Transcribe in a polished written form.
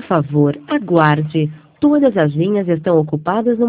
Por favor, aguarde. Todas as linhas estão ocupadas no